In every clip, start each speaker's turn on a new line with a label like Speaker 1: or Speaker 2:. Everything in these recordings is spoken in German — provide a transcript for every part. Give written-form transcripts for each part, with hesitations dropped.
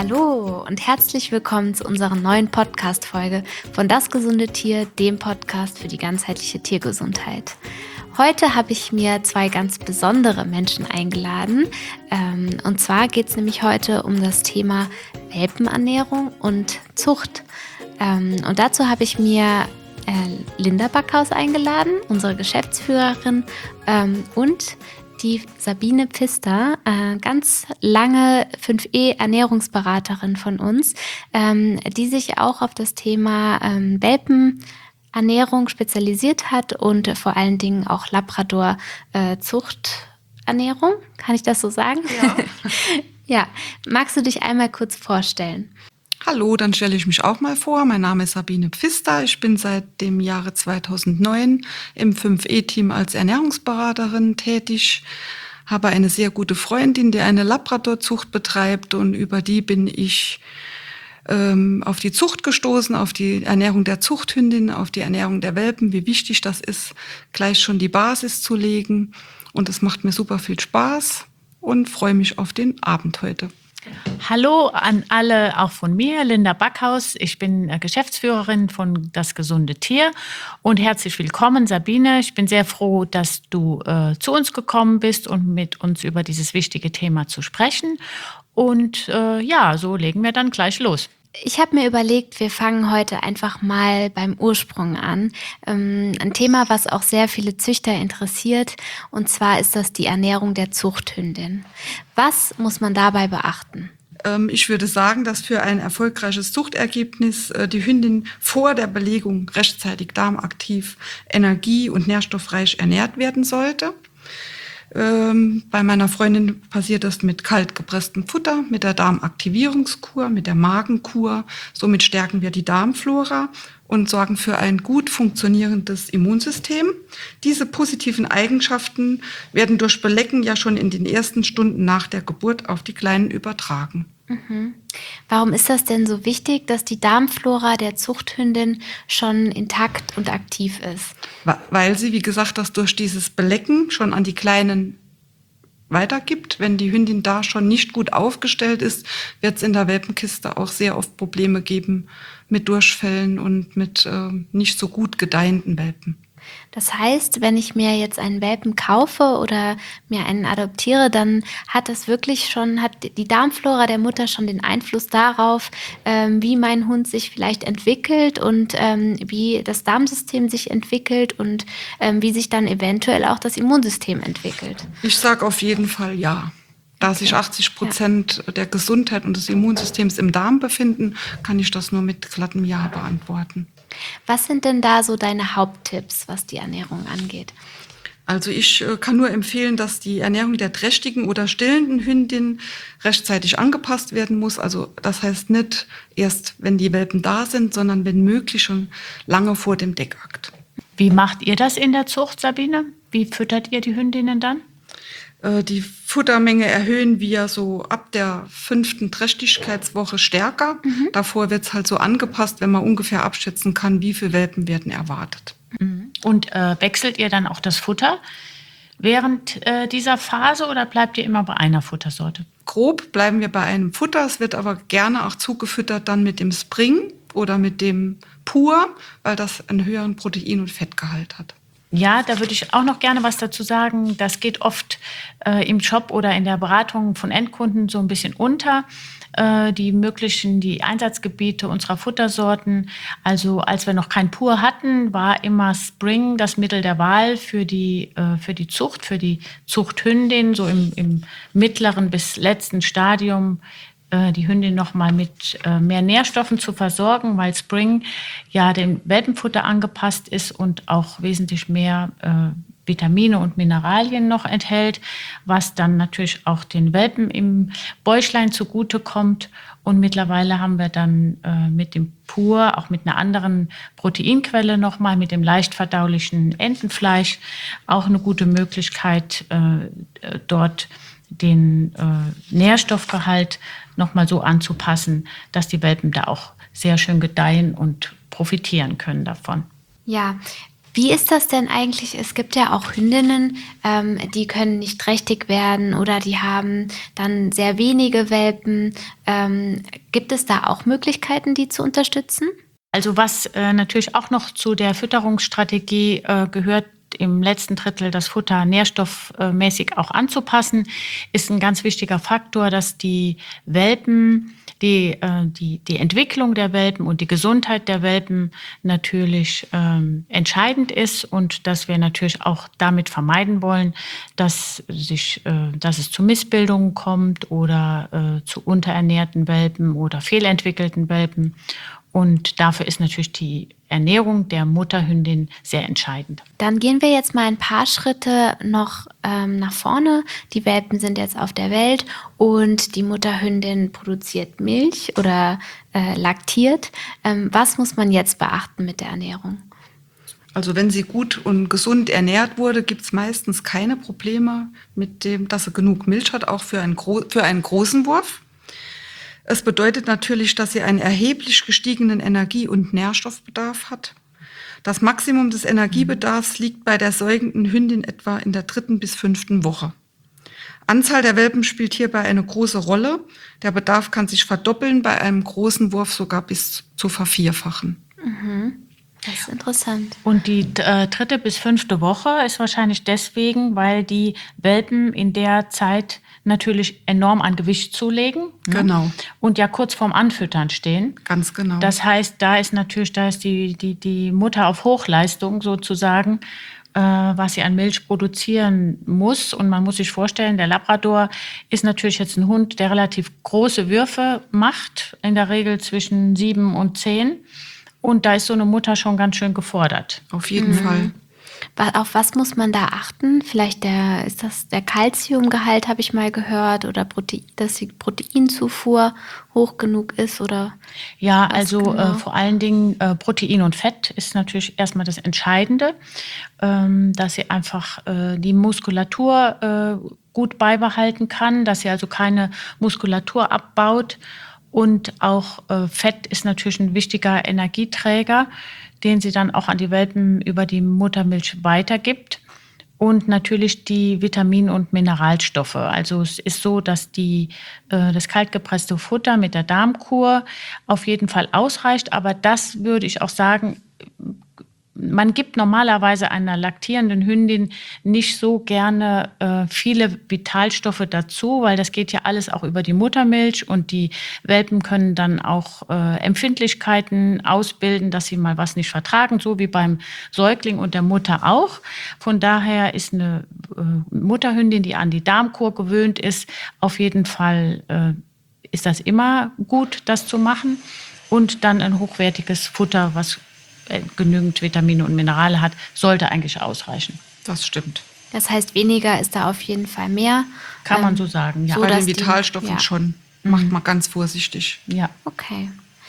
Speaker 1: Hallo und herzlich willkommen zu unserer neuen Podcast-Folge von Das gesunde Tier, dem Podcast für die ganzheitliche Tiergesundheit. Heute habe ich mir zwei ganz besondere Menschen eingeladen. Und zwar geht es nämlich heute um das Thema Welpenernährung und Zucht. Und dazu habe ich mir Linda Backhaus eingeladen, unsere Geschäftsführerin, und die Sabine Pfister, ganz lange 5E-Ernährungsberaterin von uns, die sich auch auf das Thema Welpenernährung spezialisiert hat und vor allen Dingen auch Labrador-Zuchternährung. Kann ich das so sagen?
Speaker 2: Ja.
Speaker 1: Ja, magst du dich einmal kurz vorstellen?
Speaker 2: Hallo, dann stelle ich mich auch mal vor. Mein Name ist Sabine Pfister. Ich bin seit dem Jahre 2009 im 5E-Team als Ernährungsberaterin tätig, habe eine sehr gute Freundin, die eine Labrador-Zucht betreibt, und über die bin ich auf die Zucht gestoßen, auf die Ernährung der Zuchthündin, auf die Ernährung der Welpen, wie wichtig das ist, gleich schon die Basis zu legen. Und es macht mir super viel Spaß und freue mich auf den Abend heute.
Speaker 3: Hallo an alle, auch von mir, Linda Backhaus. Ich bin Geschäftsführerin von Das gesunde Tier und herzlich willkommen, Sabine. Ich bin sehr froh, dass du zu uns gekommen bist und mit uns über dieses wichtige Thema zu sprechen. Und so legen wir dann gleich los.
Speaker 1: Ich habe mir überlegt, wir fangen heute einfach mal beim Ursprung an. Ein Thema, was auch sehr viele Züchter interessiert, und zwar ist das die Ernährung der Zuchthündin. Was muss man dabei beachten?
Speaker 2: Ich würde sagen, dass für ein erfolgreiches Zuchtergebnis die Hündin vor der Belegung rechtzeitig darmaktiv, energie- und nährstoffreich ernährt werden sollte. Bei meiner Freundin passiert das mit kalt gepresstem Futter, mit der Darmaktivierungskur, mit der Magenkur. Somit stärken wir die Darmflora und sorgen für ein gut funktionierendes Immunsystem. Diese positiven Eigenschaften werden durch Belecken ja schon in den ersten Stunden nach der Geburt auf die Kleinen übertragen.
Speaker 1: Mhm. Warum ist das denn so wichtig, dass die Darmflora der Zuchthündin schon intakt und aktiv ist?
Speaker 2: Weil sie, wie gesagt, das durch dieses Belecken schon an die Kleinen weitergibt. Wenn die Hündin da schon nicht gut aufgestellt ist, wird es in der Welpenkiste auch sehr oft Probleme geben mit Durchfällen und mit nicht so gut gedeihenden Welpen.
Speaker 1: Das heißt, wenn ich mir jetzt einen Welpen kaufe oder mir einen adoptiere, dann hat die Darmflora der Mutter schon den Einfluss darauf, wie mein Hund sich vielleicht entwickelt und wie das Darmsystem sich entwickelt und wie sich dann eventuell auch das Immunsystem entwickelt.
Speaker 2: Ich sage auf jeden Fall ja. Da sich 80% der Gesundheit und des Immunsystems im Darm befinden, kann ich das nur mit glattem Ja beantworten.
Speaker 1: Was sind denn da so deine Haupttipps, was die Ernährung angeht?
Speaker 2: Also ich kann nur empfehlen, dass die Ernährung der trächtigen oder stillenden Hündin rechtzeitig angepasst werden muss. Also das heißt nicht erst, wenn die Welpen da sind, sondern wenn möglich schon lange vor dem Deckakt.
Speaker 3: Wie macht ihr das in der Zucht, Sabine? Wie füttert ihr die Hündinnen dann?
Speaker 2: Die Futtermenge erhöhen wir so ab der 5. Trächtigkeitswoche stärker. Mhm. Davor wird es halt so angepasst, wenn man ungefähr abschätzen kann, wie viele Welpen werden erwartet.
Speaker 3: Mhm. Und wechselt ihr dann auch das Futter während dieser Phase oder bleibt ihr immer bei einer Futtersorte?
Speaker 2: Grob bleiben wir bei einem Futter. Es wird aber gerne auch zugefüttert dann mit dem Spring oder mit dem Pur, weil das einen höheren Protein- und Fettgehalt hat.
Speaker 3: Ja, da würde ich auch noch gerne was dazu sagen. Das geht oft im Job oder in der Beratung von Endkunden so ein bisschen unter. Die Einsatzgebiete unserer Futtersorten. Also als wir noch kein Pur hatten, war immer Spring das Mittel der Wahl für die Zucht, für die Zuchthündin, so im mittleren bis letzten Stadium die Hündin noch mal mit mehr Nährstoffen zu versorgen, weil Spring ja dem Welpenfutter angepasst ist und auch wesentlich mehr Vitamine und Mineralien noch enthält, was dann natürlich auch den Welpen im Bäuchlein zugutekommt. Und mittlerweile haben wir dann mit dem Pur, auch mit einer anderen Proteinquelle nochmal, mit dem leicht verdaulichen Entenfleisch, auch eine gute Möglichkeit, dort den Nährstoffgehalt nochmal so anzupassen, dass die Welpen da auch sehr schön gedeihen und profitieren können davon.
Speaker 1: Ja, Wie ist das denn eigentlich? Es gibt ja auch Hündinnen, die können nicht trächtig werden oder die haben dann sehr wenige Welpen. Gibt es da auch Möglichkeiten, die zu unterstützen?
Speaker 3: Also was natürlich auch noch zu der Fütterungsstrategie gehört, im letzten Drittel das Futter nährstoffmäßig auch anzupassen, ist ein ganz wichtiger Faktor, dass die Welpen, die Entwicklung der Welpen und die Gesundheit der Welpen natürlich entscheidend ist und dass wir natürlich auch damit vermeiden wollen, dass es zu Missbildungen kommt oder zu unterernährten Welpen oder fehlentwickelten Welpen. Und dafür ist natürlich die Ernährung der Mutterhündin sehr entscheidend.
Speaker 1: Dann gehen wir jetzt mal ein paar Schritte noch nach vorne. Die Welpen sind jetzt auf der Welt und die Mutterhündin produziert Milch oder laktiert. Was muss man jetzt beachten mit der Ernährung?
Speaker 2: Also wenn sie gut und gesund ernährt wurde, gibt es meistens keine Probleme mit dem, dass sie genug Milch hat, auch für einen großen Wurf. Es bedeutet natürlich, dass sie einen erheblich gestiegenen Energie- und Nährstoffbedarf hat. Das Maximum des Energiebedarfs liegt bei der säugenden Hündin etwa in der 3. bis 5. Woche. Anzahl der Welpen spielt hierbei eine große Rolle. Der Bedarf kann sich verdoppeln, bei einem großen Wurf sogar bis zu vervierfachen.
Speaker 1: Das ist interessant.
Speaker 3: Und die 3. bis 5. Woche ist wahrscheinlich deswegen, weil die Welpen in der Zeit natürlich enorm an Gewicht zulegen.
Speaker 2: Genau.
Speaker 3: Und ja kurz vorm Anfüttern stehen.
Speaker 2: Ganz genau.
Speaker 3: Das heißt, da ist die Mutter auf Hochleistung sozusagen, was sie an Milch produzieren muss. Und man muss sich vorstellen, der Labrador ist natürlich jetzt ein Hund, der relativ große Würfe macht, in der Regel zwischen 7 und 10. Und da ist so eine Mutter schon ganz schön gefordert.
Speaker 2: Auf jeden Fall.
Speaker 1: Auf was muss man da achten? Vielleicht ist das der Calciumgehalt, habe ich mal gehört, oder dass die Proteinzufuhr hoch genug ist, oder?
Speaker 3: Ja, also vor allen Dingen Protein und Fett ist natürlich erstmal das Entscheidende, dass sie einfach die Muskulatur gut beibehalten kann, dass sie also keine Muskulatur abbaut. Und auch Fett ist natürlich ein wichtiger Energieträger, den sie dann auch an die Welpen über die Muttermilch weitergibt. Und natürlich die Vitamin- und Mineralstoffe. Also es ist so, dass das kaltgepresste Futter mit der Darmkur auf jeden Fall ausreicht. Aber das würde ich auch sagen, man gibt normalerweise einer laktierenden Hündin nicht so gerne viele Vitalstoffe dazu, weil das geht ja alles auch über die Muttermilch und die Welpen können dann auch Empfindlichkeiten ausbilden, dass sie mal was nicht vertragen, so wie beim Säugling und der Mutter auch. Von daher ist eine Mutterhündin, die an die Darmkur gewöhnt ist, auf jeden Fall ist das immer gut, das zu machen. Und dann ein hochwertiges Futter, was genügend Vitamine und Minerale hat, sollte eigentlich ausreichen.
Speaker 2: Das stimmt.
Speaker 1: Das heißt, weniger ist da auf jeden Fall mehr.
Speaker 3: Kann man so sagen, ja.
Speaker 2: Bei den Vitalstoffen schon. Macht man ganz vorsichtig.
Speaker 3: Ja.
Speaker 1: Okay.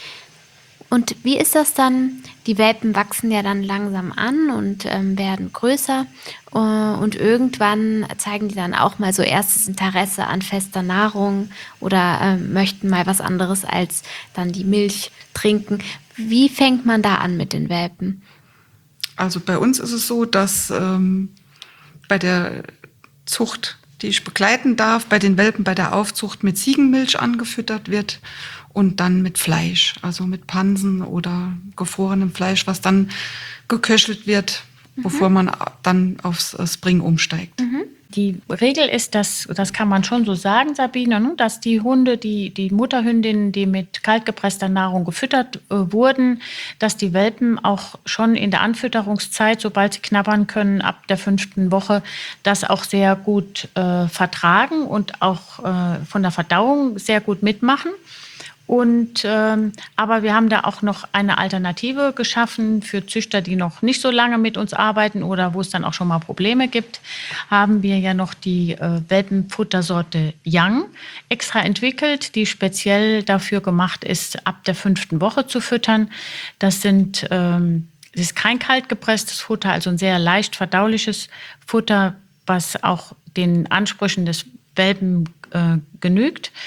Speaker 1: Und wie ist das dann? Die Welpen wachsen ja dann langsam an und werden größer. Und irgendwann zeigen die dann auch mal so erstes Interesse an fester Nahrung oder möchten mal was anderes als dann die Milch trinken. Wie fängt man da an mit den Welpen?
Speaker 2: Also bei uns ist es so, dass bei der Zucht, die ich begleiten darf, bei den Welpen bei der Aufzucht mit Ziegenmilch angefüttert wird und dann mit Fleisch, also mit Pansen oder gefrorenem Fleisch, was dann geköchelt wird, bevor man dann aufs Spring umsteigt.
Speaker 3: Die Regel ist, das kann man schon so sagen, Sabine, dass die Hunde, die Mutterhündinnen, die mit kaltgepresster Nahrung gefüttert wurden, dass die Welpen auch schon in der Anfütterungszeit, sobald sie knabbern können, ab der 5. Woche, das auch sehr gut vertragen und auch von der Verdauung sehr gut mitmachen. Und aber wir haben da auch noch eine Alternative geschaffen für Züchter, die noch nicht so lange mit uns arbeiten oder wo es dann auch schon mal Probleme gibt, haben wir ja noch die Welpenfuttersorte Young extra entwickelt, die speziell dafür gemacht ist, ab der 5. Woche zu füttern. Das ist kein kaltgepresstes Futter, also ein sehr leicht verdauliches Futter, was auch den Ansprüchen des Welpen genügt.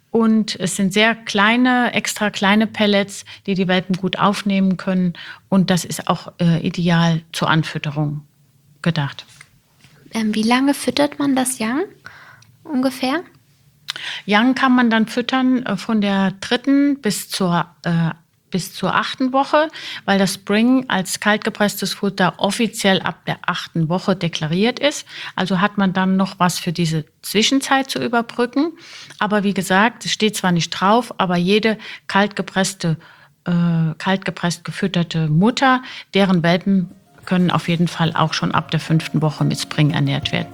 Speaker 3: Und es sind sehr kleine, extra kleine Pellets, die die Welpen gut aufnehmen können. Und das ist auch ideal zur Anfütterung gedacht.
Speaker 1: Wie lange füttert man das Young ungefähr?
Speaker 3: Young kann man dann füttern von der 3. bis zur 8. Woche, weil das Spring als kaltgepresstes Futter offiziell ab der 8. Woche deklariert ist. Also hat man dann noch was für diese Zwischenzeit zu überbrücken. Aber wie gesagt, es steht zwar nicht drauf, aber jede kaltgepresst gefütterte Mutter, deren Welpen können auf jeden Fall auch schon ab der 5. Woche mit Spring ernährt werden.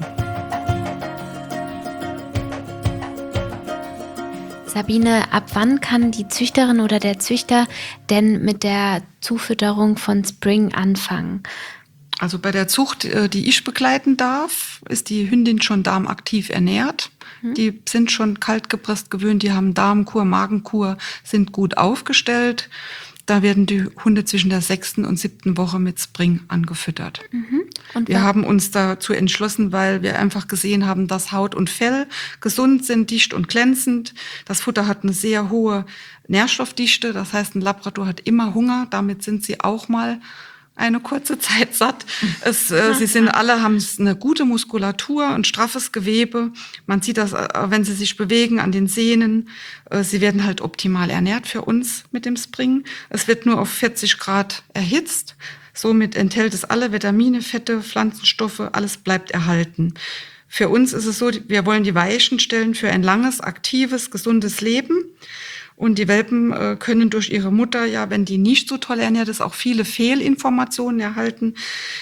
Speaker 1: Sabine, ab wann kann die Züchterin oder der Züchter denn mit der Zufütterung von Spring anfangen?
Speaker 2: Also bei der Zucht, die ich begleiten darf, ist die Hündin schon darmaktiv ernährt. Die sind schon kaltgepresst gewöhnt, die haben Darmkur, Magenkur, sind gut aufgestellt. Da werden die Hunde zwischen der 6. und 7. Woche mit Spring angefüttert. Und wir haben uns dazu entschlossen, weil wir einfach gesehen haben, dass Haut und Fell gesund sind, dicht und glänzend. Das Futter hat eine sehr hohe Nährstoffdichte. Das heißt, ein Labrador hat immer Hunger. Damit sind sie auch mal eine kurze Zeit satt. Sie sind alle, haben eine gute Muskulatur, ein straffes Gewebe. Man sieht das, wenn sie sich bewegen, an den Sehnen. Sie werden halt optimal ernährt für uns mit dem Spring. Es wird nur auf 40 Grad erhitzt. Somit enthält es alle Vitamine, Fette, Pflanzenstoffe, alles bleibt erhalten. Für uns ist es so, wir wollen die Weichen stellen für ein langes, aktives, gesundes Leben. Und die Welpen können durch ihre Mutter, ja, wenn die nicht so toll ernährt ist, auch viele Fehlinformationen erhalten,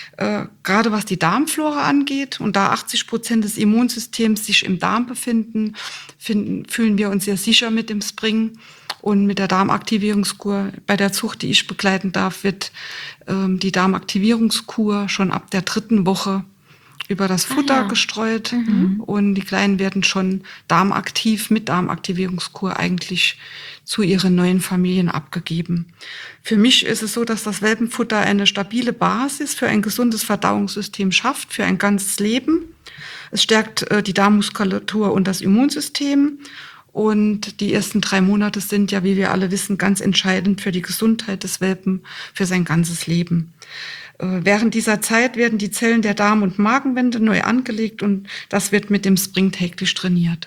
Speaker 2: gerade was die Darmflora angeht. Und da 80% des Immunsystems sich im Darm befinden, fühlen wir uns sehr sicher mit dem Spring. Und mit der Darmaktivierungskur, bei der Zucht, die ich begleiten darf, wird die Darmaktivierungskur schon ab der 3. Woche über das Futter gestreut. Und die Kleinen werden schon darmaktiv mit Darmaktivierungskur eigentlich zu ihren neuen Familien abgegeben. Für mich ist es so, dass das Welpenfutter eine stabile Basis für ein gesundes Verdauungssystem schafft, für ein ganzes Leben. Es stärkt die Darmmuskulatur und das Immunsystem. Und die ersten 3 Monate sind ja, wie wir alle wissen, ganz entscheidend für die Gesundheit des Welpen, für sein ganzes Leben. Während dieser Zeit werden die Zellen der Darm- und Magenwände neu angelegt und das wird mit dem Spring täglich trainiert.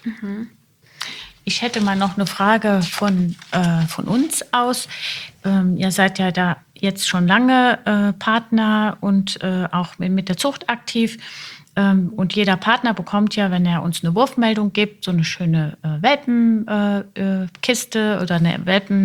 Speaker 3: Ich hätte mal noch eine Frage von uns aus. Ihr seid ja da jetzt schon lange Partner und auch mit der Zucht aktiv. Und jeder Partner bekommt ja, wenn er uns eine Wurfmeldung gibt, so eine schöne Welpenkiste oder eine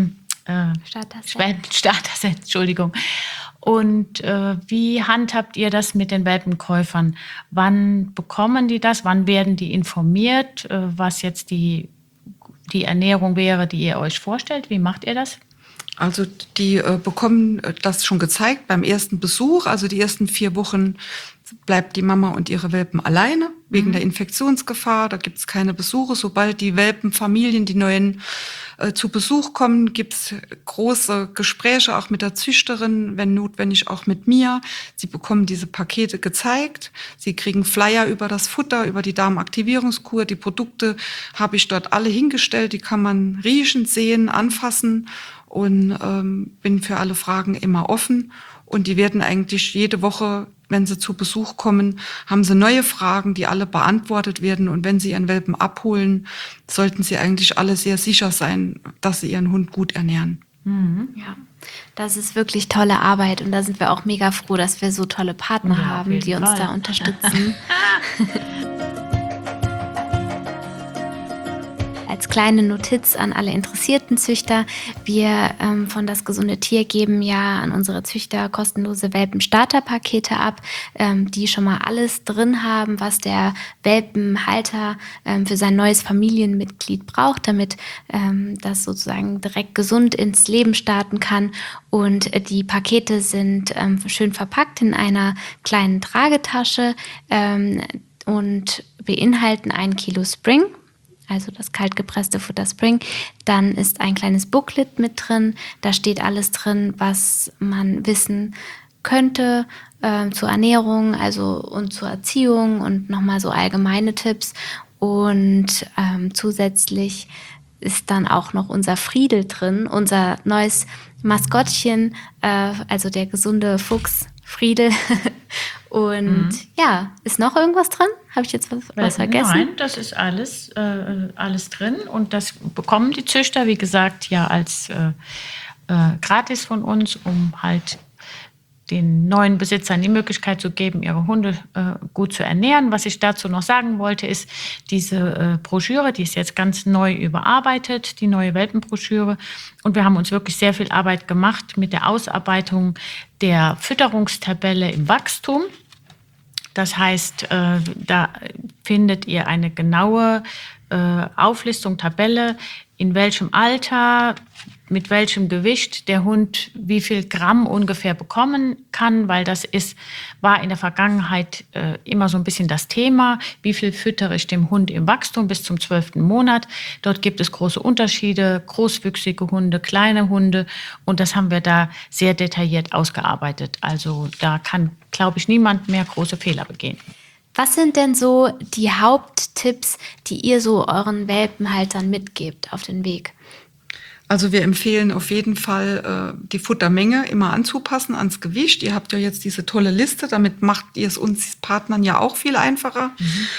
Speaker 3: Welpenstarter-Set, Entschuldigung. Und wie handhabt ihr das mit den Welpenkäufern? Wann bekommen die das? Wann werden die informiert, was jetzt die Ernährung wäre, die ihr euch vorstellt? Wie macht ihr das?
Speaker 2: Also die bekommen das schon gezeigt beim ersten Besuch. Also die ersten 4 Wochen bleibt die Mama und ihre Welpen alleine wegen der Infektionsgefahr. Da gibt es keine Besuche. Sobald die Welpenfamilien, die neuen zu Besuch kommen, gibt es große Gespräche auch mit der Züchterin, wenn notwendig auch mit mir. Sie bekommen diese Pakete gezeigt. Sie kriegen Flyer über das Futter, über die Darmaktivierungskur. Die Produkte habe ich dort alle hingestellt. Die kann man riechen, sehen, anfassen und bin für alle Fragen immer offen. Und die werden eigentlich jede Woche, wenn sie zu Besuch kommen, haben sie neue Fragen, die alle beantwortet werden. Und wenn sie ihren Welpen abholen, sollten sie eigentlich alle sehr sicher sein, dass sie ihren Hund gut ernähren.
Speaker 1: Ja, das ist wirklich tolle Arbeit. Und da sind wir auch mega froh, dass wir so tolle Partner haben, die uns da unterstützen. Als kleine Notiz an alle interessierten Züchter, wir von Das gesunde Tier geben ja an unsere Züchter kostenlose Welpen-Starter-Pakete ab, die schon mal alles drin haben, was der Welpenhalter für sein neues Familienmitglied braucht, damit das sozusagen direkt gesund ins Leben starten kann. Und die Pakete sind schön verpackt in einer kleinen Tragetasche und beinhalten 1 Kilo Spring, also das kaltgepresste Futter Spring. Dann ist ein kleines Booklet mit drin. Da steht alles drin, was man wissen könnte zur Ernährung, und zur Erziehung und nochmal so allgemeine Tipps. Und zusätzlich ist dann auch noch unser Friedel drin, unser neues Maskottchen, also der gesunde Fuchs Friedel. Und ja, ist noch irgendwas drin? Habe ich jetzt was vergessen?
Speaker 3: Nein, das ist alles drin. Und das bekommen die Züchter, wie gesagt, ja als gratis von uns, um halt den neuen Besitzern die Möglichkeit zu geben, ihre Hunde gut zu ernähren. Was ich dazu noch sagen wollte, ist diese Broschüre, die ist jetzt ganz neu überarbeitet, die neue Welpenbroschüre. Und wir haben uns wirklich sehr viel Arbeit gemacht mit der Ausarbeitung der Fütterungstabelle im Wachstum. Das heißt, da findet ihr eine genaue Auflistung, Tabelle, in welchem Alter, mit welchem Gewicht der Hund wie viel Gramm ungefähr bekommen kann, weil das war in der Vergangenheit immer so ein bisschen das Thema. Wie viel füttere ich dem Hund im Wachstum bis zum 12. Monat? Dort gibt es große Unterschiede, großwüchsige Hunde, kleine Hunde, und das haben wir da sehr detailliert ausgearbeitet. Also da kann, glaube ich, niemand mehr große Fehler begehen.
Speaker 1: Was sind denn so die Haupttipps, die ihr so euren Welpenhaltern mitgebt auf den Weg?
Speaker 2: Also wir empfehlen auf jeden Fall, die Futtermenge immer anzupassen ans Gewicht. Ihr habt ja jetzt diese tolle Liste, damit macht ihr es uns Partnern ja auch viel einfacher.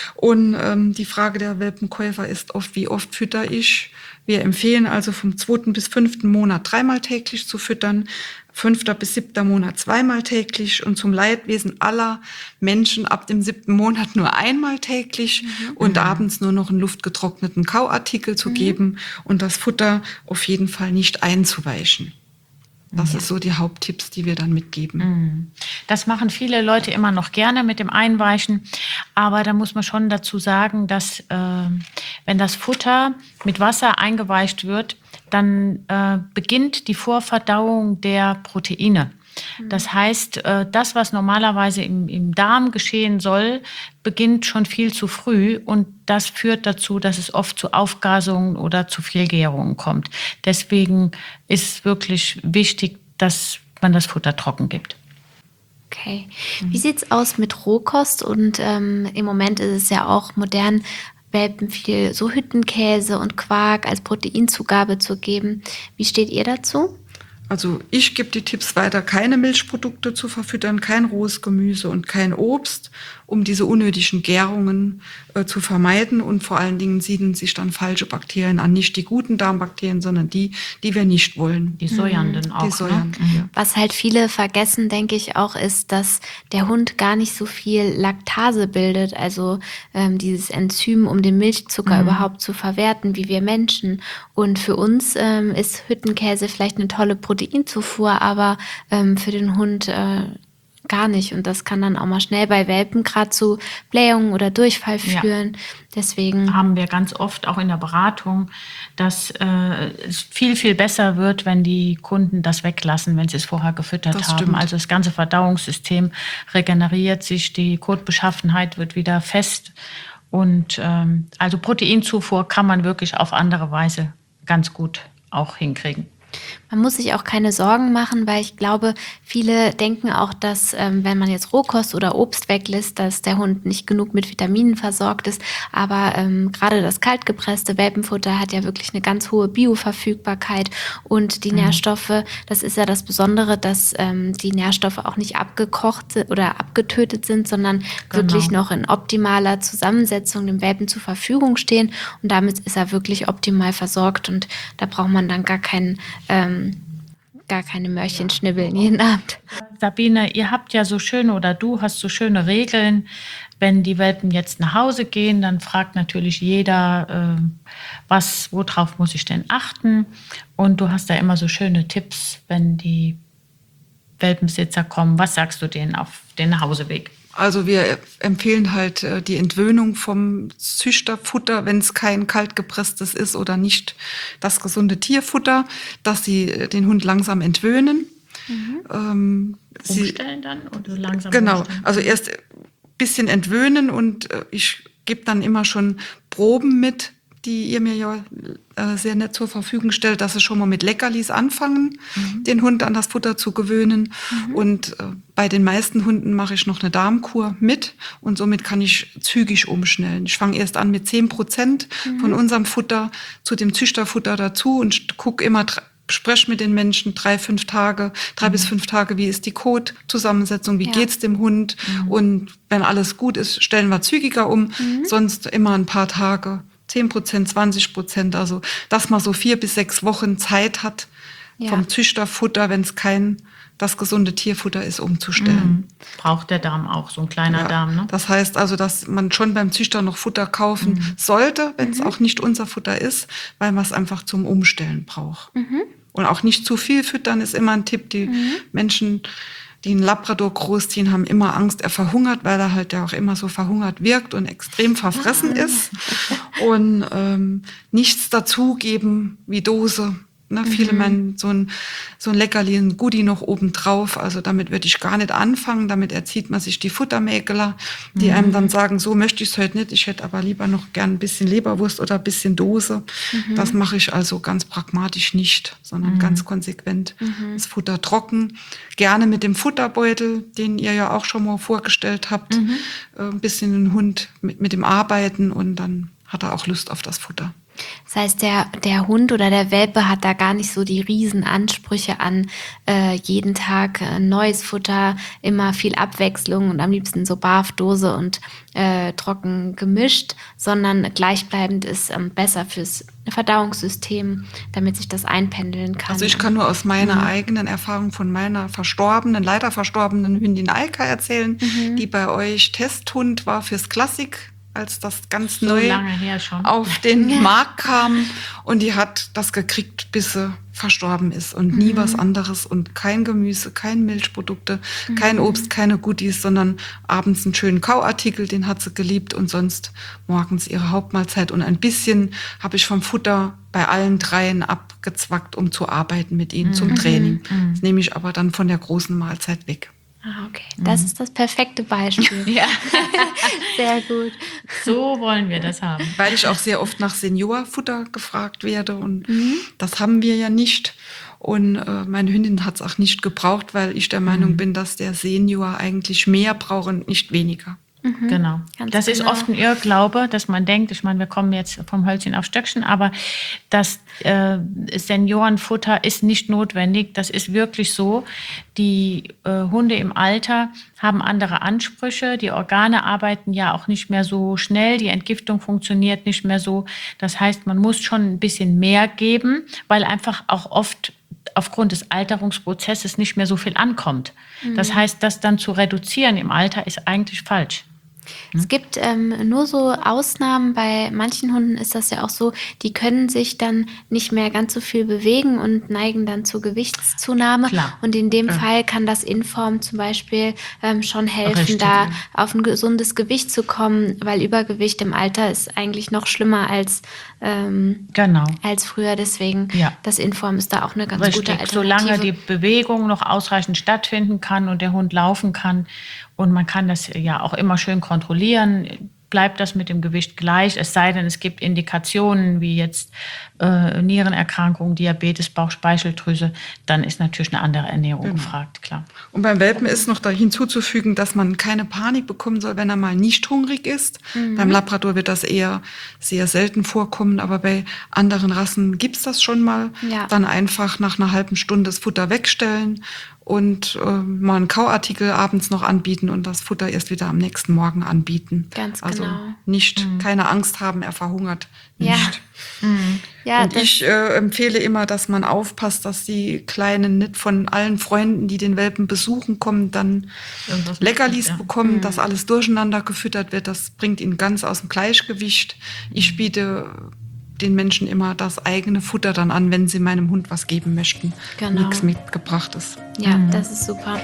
Speaker 2: Und die Frage der Welpenkäufer ist oft, wie oft fütter ich? Wir empfehlen also vom 2. bis 5. Monat 3-mal täglich zu füttern, 5. bis 7. Monat 2-mal täglich und zum Leidwesen aller Menschen ab dem 7. Monat nur 1-mal täglich und abends nur noch einen luftgetrockneten Kauartikel zu geben und das Futter auf jeden Fall nicht einzuweichen. Das ist so die Haupttipps, die wir dann mitgeben.
Speaker 3: Das machen viele Leute immer noch gerne mit dem Einweichen. Aber da muss man schon dazu sagen, dass wenn das Futter mit Wasser eingeweicht wird, dann beginnt die Vorverdauung der Proteine. Das heißt, das, was normalerweise im Darm geschehen soll, beginnt schon viel zu früh und das führt dazu, dass es oft zu Aufgasungen oder zu Fehlgärungen kommt. Deswegen ist wirklich wichtig, dass man das Futter trocken gibt.
Speaker 1: Okay. Wie sieht's aus mit Rohkost? Und im Moment ist es ja auch modern, Welpen viel so Hüttenkäse und Quark als Proteinzugabe zu geben. Wie steht ihr dazu?
Speaker 2: Also ich gebe die Tipps weiter, keine Milchprodukte zu verfüttern, kein rohes Gemüse und kein Obst, um diese unnötigen Gärungen zu vermeiden. Und vor allen Dingen siedeln sich dann falsche Bakterien an. Nicht die guten Darmbakterien, sondern die wir nicht wollen.
Speaker 3: Die säuernden auch.
Speaker 2: Die säuernden,
Speaker 3: ne?
Speaker 2: ja.
Speaker 1: Was halt viele vergessen, denke ich auch, ist, dass der Hund gar nicht so viel Laktase bildet, also dieses Enzym, um den Milchzucker überhaupt zu verwerten, wie wir Menschen. Und für uns ist Hüttenkäse vielleicht eine tolle Proteinzufuhr, aber für den Hund gar nicht. Und das kann dann auch mal schnell bei Welpen gerade zu Blähungen oder Durchfall führen. Deswegen
Speaker 3: haben wir ganz oft auch in der Beratung, dass es viel, viel besser wird, wenn die Kunden das weglassen, wenn sie es vorher gefüttert haben.
Speaker 2: Stimmt.
Speaker 3: Also das ganze Verdauungssystem regeneriert sich, die Kotbeschaffenheit wird wieder fest. Und also Proteinzufuhr kann man wirklich auf andere Weise ganz gut auch hinkriegen.
Speaker 1: man muss sich auch keine Sorgen machen, weil ich glaube, viele denken auch, dass wenn man jetzt Rohkost oder Obst weglässt, dass der Hund nicht genug mit Vitaminen versorgt ist. Aber gerade das kaltgepresste Welpenfutter hat ja wirklich eine ganz hohe Bioverfügbarkeit und die Nährstoffe, das ist ja das Besondere, dass die Nährstoffe auch nicht abgekocht oder abgetötet sind, sondern wirklich noch in optimaler Zusammensetzung dem Welpen zur Verfügung stehen. Und damit ist er wirklich optimal versorgt und da braucht man dann gar keine Möhrchen schnibbeln jeden Abend.
Speaker 3: Sabine, ihr habt ja so schöne, oder du hast so schöne Regeln. Wenn die Welpen jetzt nach Hause gehen, dann fragt natürlich jeder, worauf muss ich denn achten? Und du hast da immer so schöne Tipps, wenn die Welpenbesitzer kommen. Was sagst du denen auf den Nachhauseweg?
Speaker 2: Also wir empfehlen halt die Entwöhnung vom Züchterfutter, wenn es kein kaltgepresstes ist oder nicht das gesunde Tierfutter, dass sie den Hund langsam entwöhnen.
Speaker 3: Umstellen dann oder langsam
Speaker 2: Genau,
Speaker 3: umstellen?
Speaker 2: also erst ein bisschen entwöhnen und ich gebe dann immer schon Proben mit, die ihr mir ja sehr nett zur Verfügung stellt, dass sie schon mal mit Leckerlis anfangen, den Hund an das Futter zu gewöhnen. Und bei den meisten Hunden mache ich noch eine Darmkur mit und somit kann ich zügig umstellen. Ich fange erst an mit 10% von unserem Futter zu dem Züchterfutter dazu und gucke immer, spreche mit den Menschen 3 bis 5 Tage, wie ist die Kotzusammensetzung, wie geht's dem Hund und wenn alles gut ist, stellen wir zügiger um, sonst immer ein paar Tage, 10%, 20%, also dass man so 4 bis 6 Wochen Zeit hat vom Züchterfutter, wenn es kein das gesunde Tierfutter ist, umzustellen.
Speaker 3: Braucht der Darm auch, so ein kleiner Darm, ne?
Speaker 2: Das heißt also, dass man schon beim Züchter noch Futter kaufen sollte, wenn es auch nicht unser Futter ist, weil man es einfach zum Umstellen braucht. Und auch nicht zu viel füttern ist immer ein Tipp. Die Menschen, die einen Labrador großziehen, haben immer Angst, er verhungert, weil er halt ja auch immer so verhungert wirkt und extrem verfressen ist. Und nichts dazugeben wie Dose. Ne, viele meinen so ein Leckerli, ein Goodie noch oben drauf. Also damit würde ich gar nicht anfangen. Damit erzieht man sich die Futtermäkler, die einem dann sagen, so möchte ich es heute nicht. Ich hätte aber lieber noch gern ein bisschen Leberwurst oder ein bisschen Dose. Das mache ich also ganz pragmatisch nicht, sondern ganz konsequent. Das Futter trocken. Gerne mit dem Futterbeutel, den ihr ja auch schon mal vorgestellt habt. Ein bisschen den Hund mit dem Arbeiten und dann hat er auch Lust auf das Futter.
Speaker 1: Das heißt, der Hund oder der Welpe hat da gar nicht so die riesen Ansprüche an jeden Tag neues Futter, immer viel Abwechslung und am liebsten so Barfdose und trocken gemischt, sondern gleichbleibend ist besser fürs Verdauungssystem, damit sich das einpendeln kann.
Speaker 2: Also ich kann nur aus meiner eigenen Erfahrung von meiner leider verstorbenen Hündin Alka erzählen, die bei euch Testhund war fürs Klassik, als das ganz
Speaker 3: so
Speaker 2: neu
Speaker 3: lange her schon
Speaker 2: auf den Markt kam. Und die hat das gekriegt, bis sie verstorben ist. Und nie was anderes und kein Gemüse, kein Milchprodukte, kein Obst, keine Goodies, sondern abends einen schönen Kauartikel, den hat sie geliebt. Und sonst morgens ihre Hauptmahlzeit. Und ein bisschen habe ich vom Futter bei allen dreien abgezwackt, um zu arbeiten mit ihnen zum Training. Das nehme ich aber dann von der großen Mahlzeit weg.
Speaker 1: Ah, okay. Das ist das perfekte Beispiel.
Speaker 3: Ja.
Speaker 1: Sehr gut.
Speaker 3: So wollen wir das haben.
Speaker 2: Weil ich auch sehr oft nach Seniorfutter gefragt werde und das haben wir ja nicht. Und meine Hündin hat es auch nicht gebraucht, weil ich der Meinung bin, dass der Senior eigentlich mehr braucht und nicht weniger.
Speaker 3: Genau.
Speaker 1: Ganz
Speaker 3: Das ist
Speaker 1: genau.
Speaker 3: oft ein Irrglaube, dass man denkt, ich meine, wir kommen jetzt vom Hölzchen auf Stöckchen, aber das Seniorenfutter ist nicht notwendig. Das ist wirklich so. Die Hunde im Alter haben andere Ansprüche. Die Organe arbeiten ja auch nicht mehr so schnell. Die Entgiftung funktioniert nicht mehr so. Das heißt, man muss schon ein bisschen mehr geben, weil einfach auch oft aufgrund des Alterungsprozesses nicht mehr so viel ankommt. Das heißt, das dann zu reduzieren im Alter ist eigentlich falsch.
Speaker 1: Es gibt nur so Ausnahmen. Bei manchen Hunden ist das ja auch so, die können sich dann nicht mehr ganz so viel bewegen und neigen dann zur Gewichtszunahme.
Speaker 3: Klar.
Speaker 1: Und in dem Fall kann das Inform zum Beispiel schon helfen,
Speaker 3: Richtig,
Speaker 1: da
Speaker 3: ja.
Speaker 1: auf ein gesundes Gewicht zu kommen, weil Übergewicht im Alter ist eigentlich noch schlimmer als
Speaker 3: Genau.
Speaker 1: früher. Deswegen,
Speaker 3: Ja.
Speaker 1: das Inform ist da auch eine ganz gute Alternative.
Speaker 3: Solange die Bewegung noch ausreichend stattfinden kann und der Hund laufen kann und man kann das ja auch immer schön kontrollieren, bleibt das mit dem Gewicht gleich, es sei denn, es gibt Indikationen wie jetzt Nierenerkrankungen, Diabetes, Bauchspeicheldrüse, dann ist natürlich eine andere Ernährung gefragt, klar.
Speaker 2: Und beim Welpen ist noch da hinzuzufügen, dass man keine Panik bekommen soll, wenn er mal nicht hungrig ist. Beim Labrador wird das eher sehr selten vorkommen, aber bei anderen Rassen gibt's das schon mal.
Speaker 1: Ja.
Speaker 2: Dann einfach nach einer halben Stunde das Futter wegstellen und mal einen Kauartikel abends noch anbieten und das Futter erst wieder am nächsten Morgen anbieten.
Speaker 1: Ganz
Speaker 2: also
Speaker 1: genau.
Speaker 2: nicht keine Angst haben, er verhungert
Speaker 1: Ja.
Speaker 2: nicht.
Speaker 1: Ja,
Speaker 2: Und ich empfehle immer, dass man aufpasst, dass die Kleinen nicht von allen Freunden, die den Welpen besuchen kommen, dann
Speaker 3: Irgendwas
Speaker 2: Leckerlis
Speaker 3: ja.
Speaker 2: bekommen, dass alles durcheinander gefüttert wird. Das bringt ihn ganz aus dem Gleichgewicht. Ich biete den Menschen immer das eigene Futter dann an, wenn sie meinem Hund was geben möchten.
Speaker 1: Genau.
Speaker 2: Nichts mitgebrachtes.
Speaker 1: Ja, das ist super.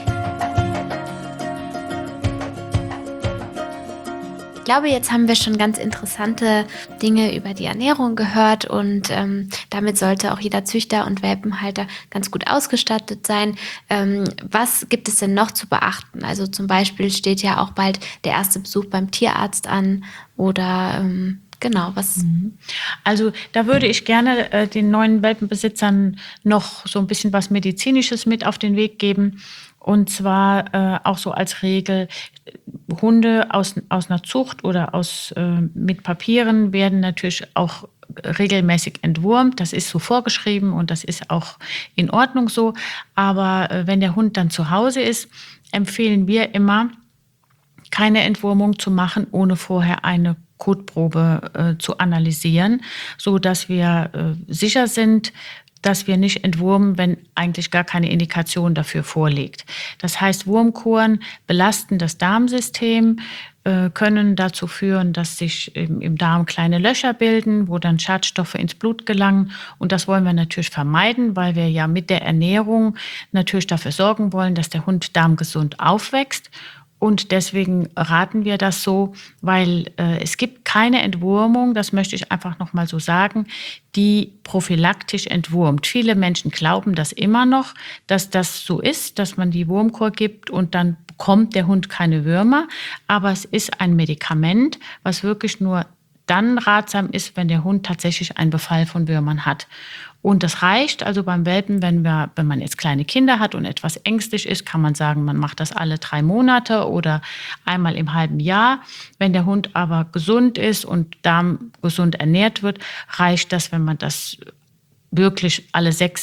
Speaker 1: Ich glaube, jetzt haben wir schon ganz interessante Dinge über die Ernährung gehört und damit sollte auch jeder Züchter und Welpenhalter ganz gut ausgestattet sein. Was gibt es denn noch zu beachten? Also zum Beispiel steht ja auch bald der erste Besuch beim Tierarzt an oder Genau, was.
Speaker 3: Also da würde ich gerne den neuen Welpenbesitzern noch so ein bisschen was Medizinisches mit auf den Weg geben. Und zwar auch so als Regel, Hunde aus einer Zucht oder mit Papieren werden natürlich auch regelmäßig entwurmt. Das ist so vorgeschrieben und das ist auch in Ordnung so. Aber wenn der Hund dann zu Hause ist, empfehlen wir immer, keine Entwurmung zu machen, ohne vorher eine Kotprobe zu analysieren, so dass wir sicher sind, dass wir nicht entwurmen, wenn eigentlich gar keine Indikation dafür vorliegt. Das heißt, Wurmkuren belasten das Darmsystem, können dazu führen, dass sich im Darm kleine Löcher bilden, wo dann Schadstoffe ins Blut gelangen. Und das wollen wir natürlich vermeiden, weil wir ja mit der Ernährung natürlich dafür sorgen wollen, dass der Hund darmgesund aufwächst. Und deswegen raten wir das so, weil es gibt keine Entwurmung, das möchte ich einfach noch mal so sagen, die prophylaktisch entwurmt. Viele Menschen glauben das immer noch, dass das so ist, dass man die Wurmkur gibt und dann bekommt der Hund keine Würmer. Aber es ist ein Medikament, was wirklich nur dann ratsam ist, wenn der Hund tatsächlich einen Befall von Würmern hat. Und das reicht also beim Welpen, wenn man jetzt kleine Kinder hat und etwas ängstlich ist, kann man sagen, man macht das alle 3 Monate oder einmal im halben Jahr. Wenn der Hund aber gesund ist und darmgesund ernährt wird, reicht das, wenn man das wirklich alle 6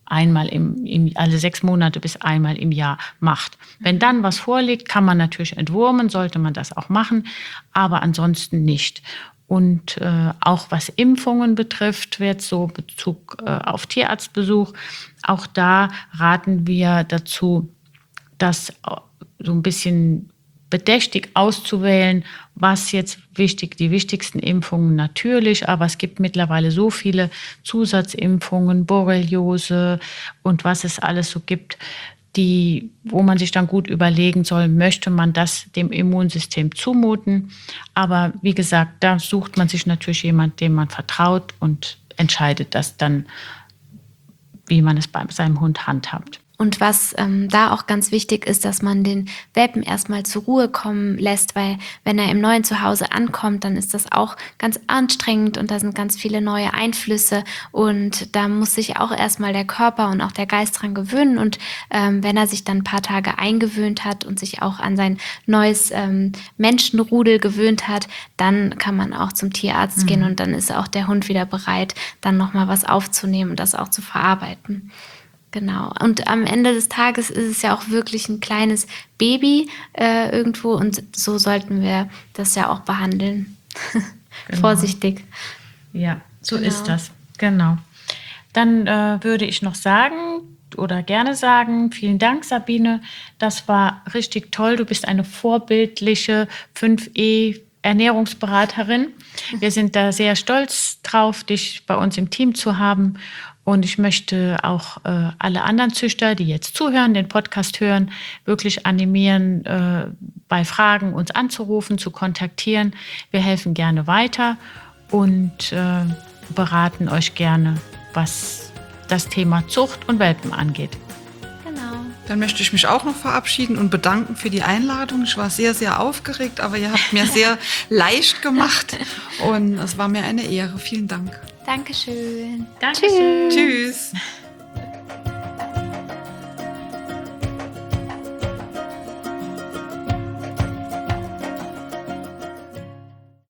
Speaker 3: Monate bis einmal im Jahr macht. Wenn dann was vorliegt, kann man natürlich entwurmen, sollte man das auch machen, aber ansonsten nicht. Und auch was Impfungen betrifft, wird so Bezug auf Tierarztbesuch, auch da raten wir dazu, das so ein bisschen bedächtig auszuwählen, was jetzt die wichtigsten Impfungen natürlich, aber es gibt mittlerweile so viele Zusatzimpfungen, Borreliose und was es alles so gibt, wo man sich dann gut überlegen soll, möchte man das dem Immunsystem zumuten. Aber wie gesagt, da sucht man sich natürlich jemanden, dem man vertraut und entscheidet das dann, wie man es bei seinem Hund handhabt.
Speaker 1: Und was da auch ganz wichtig ist, dass man den Welpen erstmal zur Ruhe kommen lässt, weil wenn er im neuen Zuhause ankommt, dann ist das auch ganz anstrengend und da sind ganz viele neue Einflüsse und da muss sich auch erstmal der Körper und auch der Geist dran gewöhnen und wenn er sich dann ein paar Tage eingewöhnt hat und sich auch an sein neues Menschenrudel gewöhnt hat, dann kann man auch zum Tierarzt gehen und dann ist auch der Hund wieder bereit, dann nochmal was aufzunehmen und das auch zu verarbeiten. Genau. Und am Ende des Tages ist es ja auch wirklich ein kleines Baby irgendwo und so sollten wir das ja auch behandeln. Genau. Vorsichtig.
Speaker 3: Ja, so ist das. Genau. Dann würde ich noch gerne sagen, vielen Dank, Sabine. Das war richtig toll. Du bist eine vorbildliche 5E Ernährungsberaterin. Wir sind da sehr stolz drauf, dich bei uns im Team zu haben. Und ich möchte auch alle anderen Züchter, die jetzt zuhören, den Podcast hören, wirklich animieren, bei Fragen uns anzurufen, zu kontaktieren. Wir helfen gerne weiter und beraten euch gerne, was das Thema Zucht und Welpen angeht.
Speaker 2: Dann möchte ich mich auch noch verabschieden und bedanken für die Einladung. Ich war sehr, sehr aufgeregt, aber ihr habt mir sehr leicht gemacht und es war mir eine Ehre. Vielen Dank.
Speaker 1: Dankeschön.
Speaker 3: Dankeschön.
Speaker 2: Tschüss.